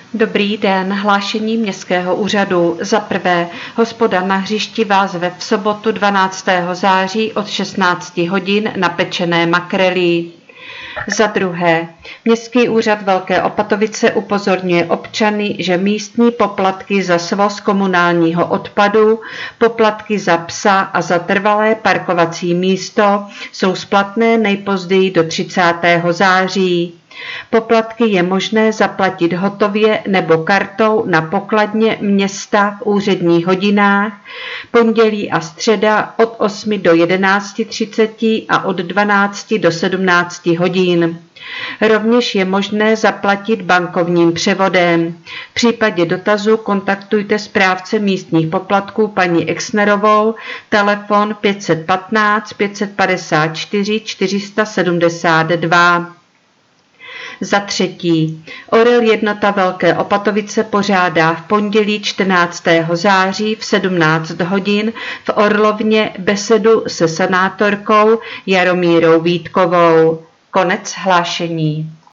Dobrý den, hlášení městského úřadu. Za prvé, hospoda na hřišti vás zve v sobotu 12. září od 16 hodin na pečené makrely. Za druhé, Městský úřad Velké Opatovice upozorňuje občany, že místní poplatky za svoz komunálního odpadu, poplatky za psa a za trvalé parkovací místo jsou splatné nejpozději do 30. září. Poplatky je možné zaplatit hotově nebo kartou na pokladně města v úředních hodinách, pondělí a středa od 8 do 11:30 a od 12 do 17 hodin. Rovněž je možné zaplatit bankovním převodem. V případě dotazu kontaktujte správce místních poplatků paní Exnerovou, telefon 515 554 472. Za třetí, Orel Jednota Velké Opatovice pořádá v pondělí 14. září v 17 hodin v Orlovně besedu se senátorkou Jaromírou Vítkovou. Konec hlášení.